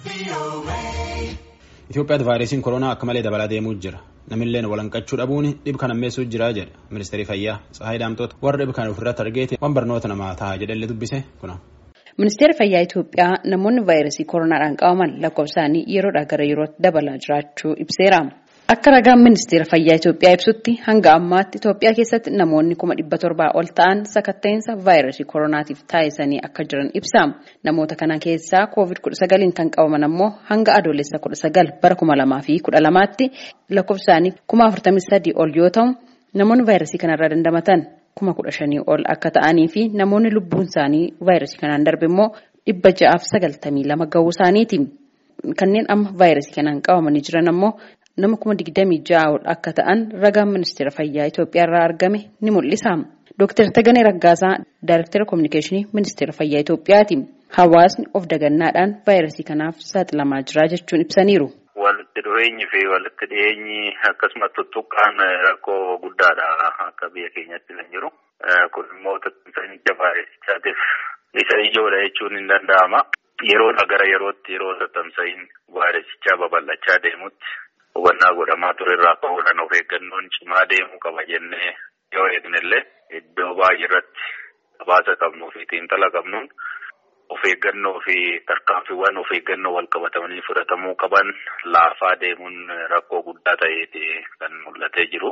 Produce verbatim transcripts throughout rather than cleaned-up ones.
Itoophiyaatti vaayirasiin koronaa akka malee dabalaa deemuu jira. Namilleen walanqachuu dhabuun dhib kan ammeessuu jira jedha ministeerri fayyaa Tsahaayii Daamtoota warra dhib kan ofirratti argeeti waan barnoota namaa ta'a jedhallee dubbise kuna. Ministeerri fayyaa Itoophiyaa namoonni vaayirasii koronaadhaan qabaman lakkoofsaanii yeroodhaa gara yerootti dabalaa jiraachuu ibseera. Akka ragaan ministeera fayyaa Itoophiyaa ibsutti hanga ammaatti Itoophiyaa keessatti namoonni kuma dhibba torbaa ol ta'an sakatta'insa vaayirasii koronaatiif taa'isanii akka jiran ibsa. Namoota kana keessaa koovid kudha sagaliin kan qabaman ammoo hanga adoolessa kudha sagal bara kuma lamaa fi kudha lamaatti lakkoofsaanii kuma afurtamii sadii ol yoo ta'u namoonni vaayirasii kanarraa dandamatan kuma kudha shanii ol akka ta'anii fi namoonni lubbuun isaanii vaayirasii kanaan darbe immoo dhibba ja'aaf sagaltamii lama gahuu isaaniiti. Kanneen amma vaayirasii kanaan qabamanii jiran ammoo nama kuma digdamii ja'a ol akka ta'an ragaan ministeera fayyaa Itoophiyaa irraa argame ni mul'isa. Dooktar Taganee Raggaasaa Daayirektara Kominikeeshinii ministeera fayyaa Itoophiyaati. Hawaasni of dagannaadhaan vaayirasii kanaaf saaxilamaa jira jechuun ibsaniiru. Walitti dhufeenyi fi walitti dhiyeenyi akkasumas tuttuqqaan rakkoo guddaadha akka biyya keenyatti kan jiru. Kun immoo tattaafficha vaayirasichaatiif isa ijoodha jechuun hin danda'ama. Yeroodha gara yerootti yeroo tattaaffiin vaayirasichaa babal'achaa deemutti hubannaa godhamaa ture irraa ka'uudhaan of eeggannoon cimaa deemuu qaba jennee yoo eegnellee iddoo baay'ee irratti habaasa qabnuu fi xiinxala qabnuun of eeggannoo fi tarkaanfiiwwan of eeggannoo wal qabatamanii fudhatamuu qaban laafaa deemuun rakkoo guddaa ta'eeti kan mul'atee jiru.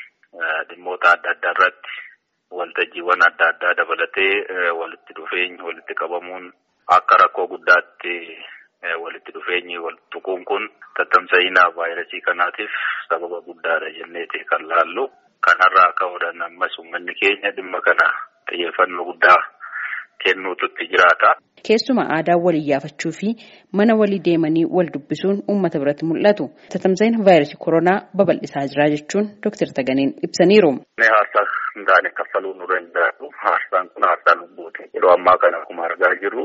Dhimmoota adda addaa irratti waltajjiiwwan adda addaa dabalatee walitti dhufeenyi walitti qabamuun akka rakkoo guddaatti walitti dhufeenyi wal tuquun kun tattaaffiina vaayirasii kanaatiif sababa guddaadha jenneeti kan laallu. Kanarraa ka'uudhaan ammas uummanni keenya dhimma kana xiyyeeffannoo guddaa kennuutu itti jiraata. Keessumaa aadaa walii yaafachuu fi mana walii deemanii wal dubbisuun uummata biratti mul'atu. Tattaaffiin vaayirasii koronaa babal'isaa jira jechuun Dooktar Taganeen ibsaniiru. Haarsaa hin taane kaffaluu nu danda'u. Haarsaan kun haarsaa lubbuuti. Yeroo ammaa kana akkuma argaa jirru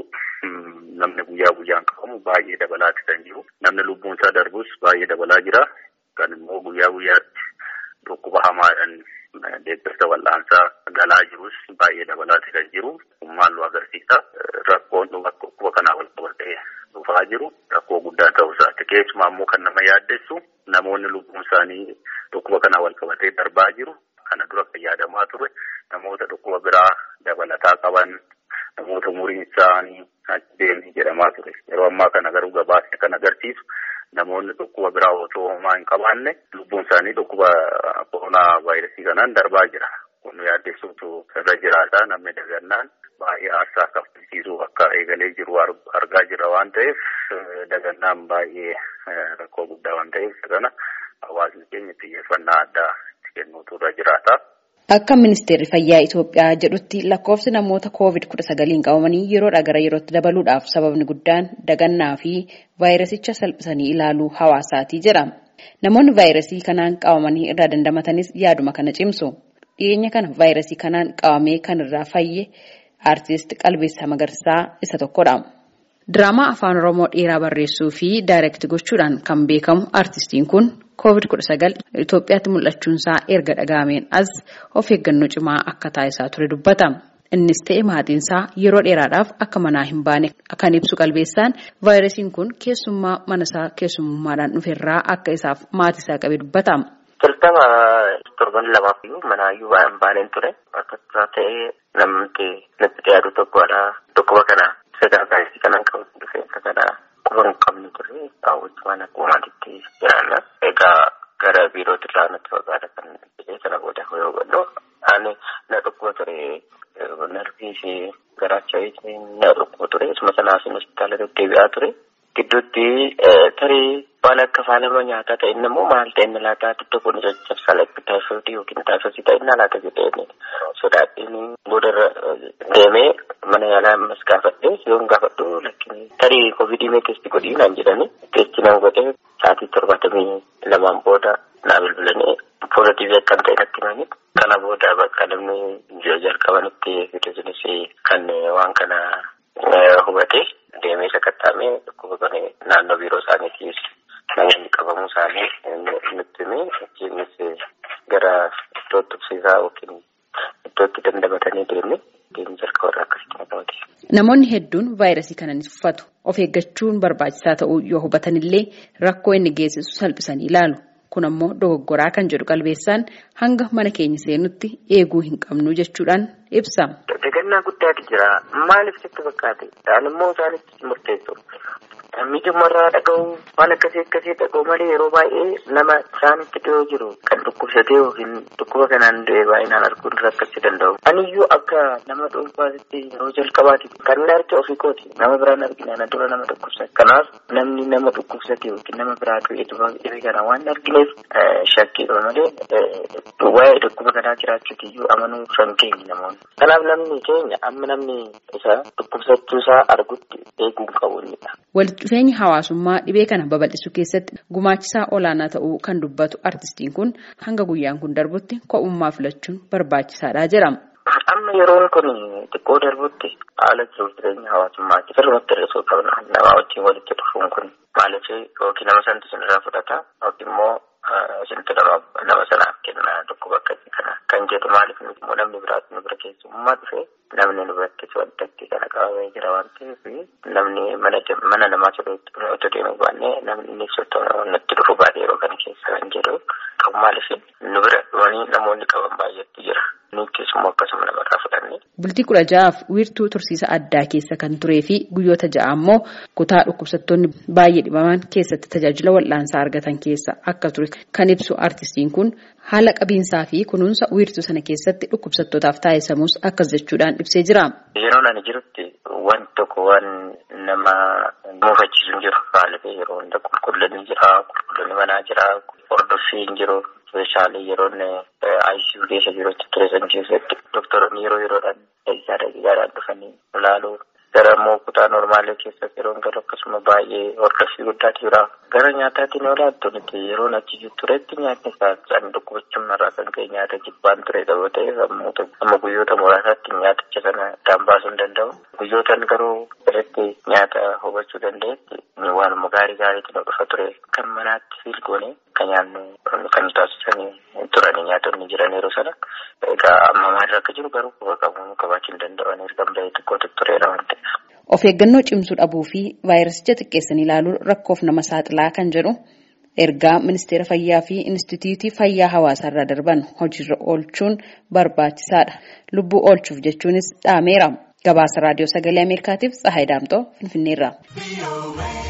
namni guyyaa guyyaan qabamu baay'ee dabalaati kan jiru. Namni lubbuun isaa darbus baay'ee dabalaa jira. Kan immoo guyyaa guyyaatti dhukkuba hamaadhaan deeggarsa wal'aansaa galaa jirus baay'ee dabalaati kan jiru. Maal nu agarsiisa? Rakkoon dhukkuba kanaa wal qabatee dhufaa jiru rakkoo guddaa ta'uu isaati. Keessumaa immoo kan nama yaaddessu namoonni lubbuun isaanii dhukkuba kanaa wal qabatee darbaa jiru. Kana dura kan yaadamaa ture namoota dhukkuba biraa dabalataa qaban namoota umuriin isaanii deemee jedhamaa ture. Yeroo ammaa kana garuu gabaasni kan agarsiisu namoonni dhukkuba biraa otoo homaa hin qabaanne lubbuun isaanii dhukkuba koronaa vaayirasii kanaan darbaa jira. Kun yaaddessuutu irra jiraata. Namni dagannaan baay'ee aarsaa kaffalchiisuu akka eegalee jiru argaa jirra waan ta'eef dagannaan baay'ee rakkoo guddaa waan ta'eef kana hawaasni keenya xiyyeeffannaa addaa itti kennuutu irra jiraata. Akka ministeerri fayyaa Itoophiyaa jedhutti lakkoofsi namoota koovid kudha sagaliin qabamanii yeroodhaa gara yerootti dabaluudhaaf sababni guddaan dagannaa fi vaayirasicha salphisanii ilaaluu hawaasaati jedha. Namoonni vaayirasii kanaan qabamanii irraa dandamatanis yaaduma kana cimsu. Dhiyeenya kana vaayirasii kanaan qabamee kan irraa fayye Aartist Qalbeessaa Magarsaa isa tokkodha. Diraamaa afaan Oromoo dheeraa barreessuu fi daayirekti gochuudhaan kan beekamu aartistiin kun koovid kudha sagal Itoophiyaatti mul'achuunsaa erga dhaga'ameen as of eeggannoo cimaa akka taasisaa ture dubbata. Innis ta'e maatiinsaa yeroo dheeraadhaaf akka manaa hin baane kan ibsu Qalbeessaan vaayirasiin kun keessummaa manasaa keessummaadhaan dhuferraa akka isaaf maatiisaa qabe dubbata. Jalqaba torban lamaaf iyyuu manaayyuu waan baaneen ture. Akka ta'ee namni natti dhiyaatu tokkodha. Dhukkuba kana sadarkaa vaayirasii kanaan qabu dhufee akka kana quba hin qabne ture. Daawwachumaan akkuma maatiitti jiraanna. Egaa gara biirootti irraa natti fagaata kan jedhee sana booda yoo godhu. Ani na dhukkuba ture narbii fi garaacha na dhukkuba ture. Isuma sanaaf hospitaala deddeebi'aa ture. Gidduutti tarii waan akka faalama nyaataa ta'e immoo maal ta'e inni laataa xiqqoo kun caccabsaa lakki taayifoodii yookiin taayifoosii ta'e inni laata jedhee sodaadhiin boodarra deemee mana yaalaa ammas gaafadhee yoon gaafadhu lakki tarii koovidii mee teesti godhii naan jedhanii teesti nan godhee sa'aatii torbaatamii lamaan booda naa bilbilanii poozitiivii akkan ta'e natti himanii kana booda bakka namni ji'a jalqabanitti fiduusinis kan waan kana hubate deemee sakattaamee dhukkuba kana naannoo biiroo isaaniitiis namoonni qabamuu isaanii nutti himee achiinis gara iddoo tuqsiisaa yookiin iddootti dandamatanii deemne deemni jalqabarraa akkasitti qabate. Namoonni hedduun vaayirasii kana ni tuffatu. of eeggachuun barbaachisaa ta'uu yoo hubatanillee rakkoo inni geessisu salphisanii ilaalu. Kun ammoo dogoggoraa kan jedhu qalbeessaan hanga mana keenya seenutti eeguu hin qabnu jechuudhaan ibsa. Dagannaa guddaatu jira. Maaliif sitti fakkaate? Dhaan immoo isaanitti murteessu. Miidhamarraa dhaga'u waan akkasii akkasii dhaga'u malee yeroo baay'ee nama isaanitti dhiyoo jiru kan dhukkubsatee yookiin dhukkuba kanaan du'e baay'inaan arguun rakkachuu danda'u. Aniyyuu akka nama dhuunfaatti yeroo jalqabaati kan inni arge ofii kooti nama biraan argina na dura nama dhukkubsate. Kanaaf namni nama dhukkubsate yookiin nama biraa du'e dhibee kana waan argineef shakkiidha malee waa'ee dhukkuba kanaa jiraachuuti iyyuu amanuu kan keenya namoonni. Kanaaf namni keenya amma namni isa dhukkubsachuu isaa argutti eeguu qabu innidha. Walitti dhufeenyi hawaasummaa dhibee kana babal'isuu keessatti gumaachisaa olaanaa ta'uu kan dubbatu artistiin kun hanga guyyaan kun darbutti ko'ummaa filachuun barbaachisaadha jedhama. Amma yeroon kun xiqqoo darbutti haala jiruuf jireenya hawaasummaatti sirriitti hir'isuu qabna. Nama wajjin walitti dhufuun kun maaliif yookiin nama sanatti isinirraa fudhata yookiin immoo isintu nama sanaaf kenna dhukkuba akkasii kana kan jedhu maaliif immoo namni biraatu nu bira keessummaa dhufe namni nu biratti waddatti kana qabamee jira waan ta'eef namni mana namaa otoo deemuu baannee namni inni sottoo nutti dhufu baadhee yeroo kana keessa kan jedhu qabu maaliif nu bira dhufanii namoonni qaban baay'eetu jira. akkasuma namarraa fudhanne. Bultii kudha ja'aaf wiirtuu tursiisa addaa keessa kan turee fi guyyoota ja'a ammoo kutaa dhukkubsattoonni baay'ee dhibaman keessatti tajaajila wal'aansaa argatan keessa akka ture kan ibsu artistiin kun haala qabiinsaa fi kunuunsa wiirtuu sana keessatti dhukkubsattootaaf taasisamus akkas jechuudhaan ibsee jira. Yeroo ani jirutti waan tokko waan nama muufachiisu hin jiru haala yeroo hunda qulqullinni jira qulqullinni manaa jira hordofii hin jiru. Meeshaalee yeroo I C U keessa jirutti turesan keessatti doktoroonni yeroo yeroodhaan isaa dhagiidhaan dhufanii ilaaluu gara immoo kutaa normaalee keessatti yeroo galu akkasuma baay'ee hordofii guddaatu jira. Gara nyaataatiin yoo laattu nuti yeroo achi turetti nyaatni isaan dhukkubachuun irraa kan ka'e nyaata jibbaan ture ta'uu ta'eef amma guyyoota muraasaatti nyaaticha sana addaan baasuu hin danda'u. Guyyootaan garuu irratti nyaata hubachuu danda'etti waanuma gaarii gaariitu nu dhufa ture kan manaatti fiilgoone kan nyaannu kan taasisanii turanii nyaatonni jiran yeroo sana egaa amma maalirra akka jiru garuu quba qabu qabaachuu hin danda'an erga baay'ee xiqqootu tureera waan ta'eef. Of eeggannoo cimsuu dhabuu fi vaayirasicha xiqqeessanii ilaaluun rakkoof nama saaxilaa kan jedhu ergaa ministeera fayyaa fi instituutii fayyaa hawaasaa irraa darban hojiirra oolchuun barbaachisaadha. Lubbuu oolchuuf jechuunis dhaameera. Gabaasa raadiyoo sagalee Ameerikaatiif Tsahaay Daamxoo Finfinneerraa.